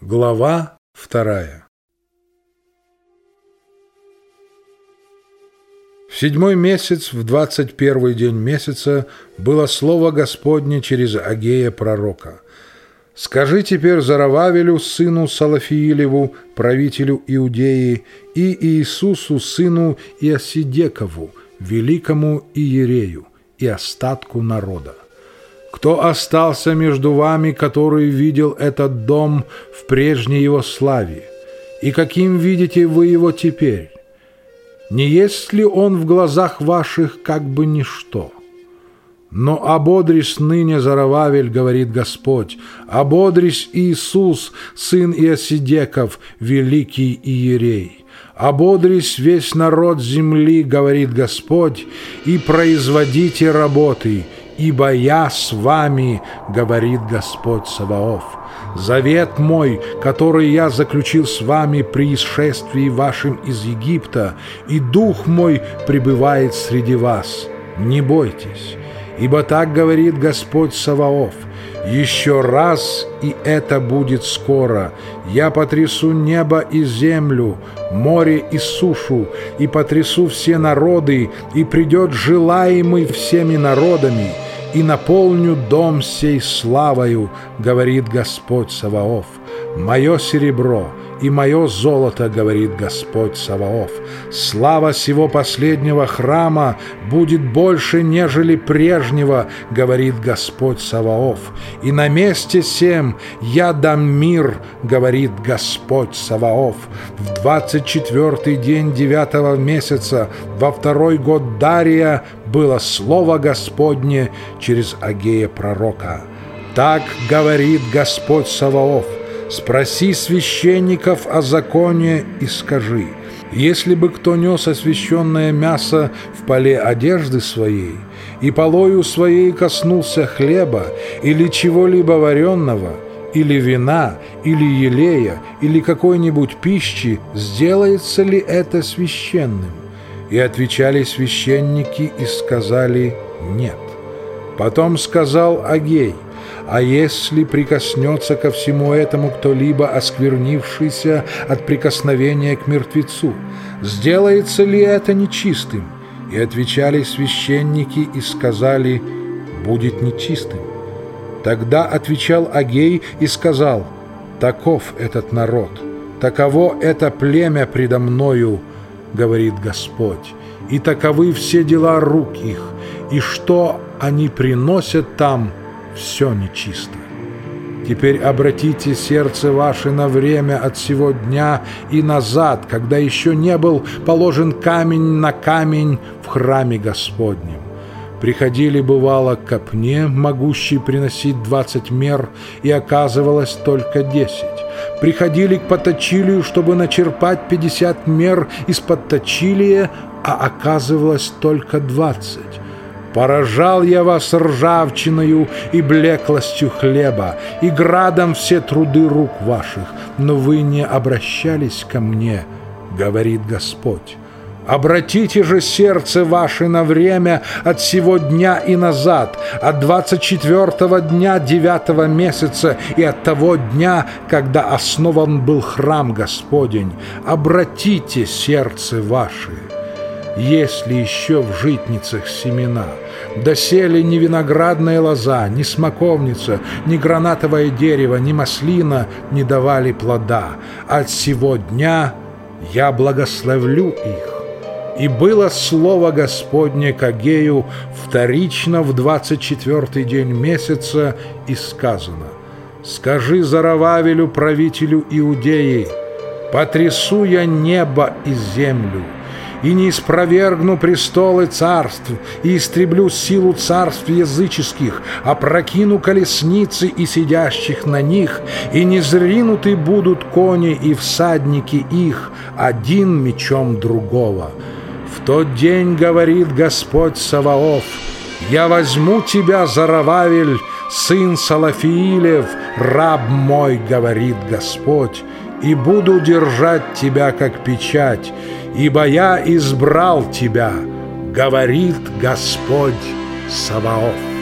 Глава 2. В 7-й месяц, в 21-й день месяца, было слово Господне через Агея пророка. «Скажи теперь Зоровавелю, сыну Салафиилеву, правителю Иудеи, и Иисусу, сыну Иосидекову, великому иерею, и остатку народа. Кто остался между вами, который видел этот дом в прежней его славе? И каким видите вы его теперь? Не есть ли он в глазах ваших как бы ничто? Но ободрись ныне, Зоровавель, говорит Господь, ободрись Иисус, сын Иосидеков, великий иерей. Ободрись весь народ земли, говорит Господь, и производите работы, ибо я с вами, говорит Господь Саваоф. Завет мой, который я заключил с вами при исшествии вашим из Египта, и дух мой пребывает среди вас. Не бойтесь, ибо так говорит Господь Саваоф. Еще раз, и это будет скоро, я потрясу небо и землю, море и сушу, и потрясу все народы, и придет желаемый всеми народами, и наполню дом сей славою, говорит Господь Саваоф. Мое серебро и мое золото, говорит Господь Саваоф. Слава сего последнего храма будет больше, нежели прежнего, говорит Господь Саваоф. И на месте сем я дам мир, говорит Господь Саваоф. В 24-й день 9-го месяца, во 2-й год Дария, было слово Господне через Агея пророка. Так говорит Господь Саваоф. Спроси священников о законе и скажи: если бы кто нес освященное мясо в поле одежды своей, и полою своей коснулся хлеба или чего-либо вареного, или вина, или елея, или какой-нибудь пищи, сделается ли это священным? И отвечали священники и сказали: нет. Потом сказал Агей: а если прикоснется ко всему этому кто-либо, осквернившийся от прикосновения к мертвецу, сделается ли это нечистым? И отвечали священники и сказали: будет нечистым. Тогда отвечал Агей и сказал: таков этот народ, таково это племя предо мною, говорит Господь, и таковы все дела рук их, и что они приносят там, все нечисто. Теперь обратите сердце ваше на время от сего дня и назад, когда еще не был положен камень на камень в храме Господнем. Приходили, бывало, к копне, могущей приносить 20 мер, и оказывалось только 10. Приходили к подточилию, чтобы начерпать 50 мер из-под точилия, а оказывалось только 20. Поражал я вас ржавчиною и блеклостью хлеба, и градом все труды рук ваших, но вы не обращались ко мне, говорит Господь. Обратите же сердце ваше на время от сего дня и назад, от 24-го дня 9-го месяца и от того дня, когда основан был храм Господень. Обратите сердце ваше. Есть ли еще в житницах семена? Доселе ни виноградная лоза, ни смоковница, ни гранатовое дерево, ни маслина не давали плода. От сего дня я благословлю их. И было слово Господне к Агею вторично в 24-й день месяца, и сказано: скажи Зоровавелю, правителю Иудеи, потрясу я небо и землю, и не испровергну престолы царств, и истреблю силу царств языческих, опрокину колесницы и сидящих на них, и не зринуты будут кони и всадники их, один мечом другого. В тот день, говорит Господь Саваоф, я возьму тебя, Зоровавель, сын Салафиилев, раб мой, говорит Господь, и буду держать тебя, как печать, ибо я избрал тебя, говорит Господь Саваоф.